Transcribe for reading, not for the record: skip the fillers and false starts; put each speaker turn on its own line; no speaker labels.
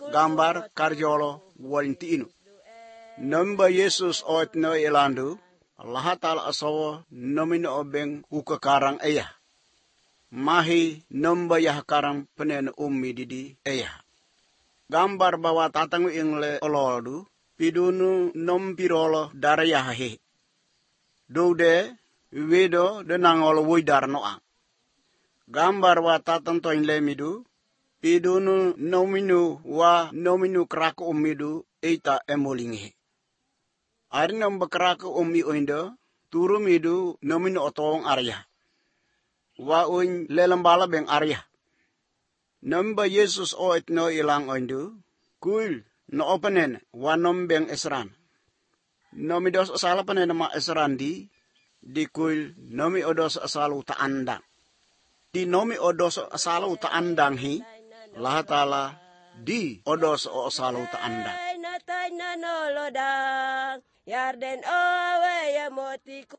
gambar karjolo walintinu. Namba Yesus oit no ilandu, lahatal asawa nomino obeng ukakarang ayah. Mahi namba yahkarang penen didi ayah. Gambar bawa tatangu ingle ololdu, pidunu nompirolo darayahe. Doude, wedo denangolo wuidar noang. Gambar wa tatanto inle midu, pidunu nominu kraku umidu eita emolingi. Ari namba kraku umi oindo, turu midu nominu otong arya. Wa uin lelembala beng arya. Namba Yesus oit no ilang oindu, kuil no openen wa nombeng esran. Nomi dos asala panen ma esran di kuil nomi odos asalu ta andang. Di nomi odos asalu ta andang hi, lahatala di odos o asalu ta andang.
Yarden owe ya motiku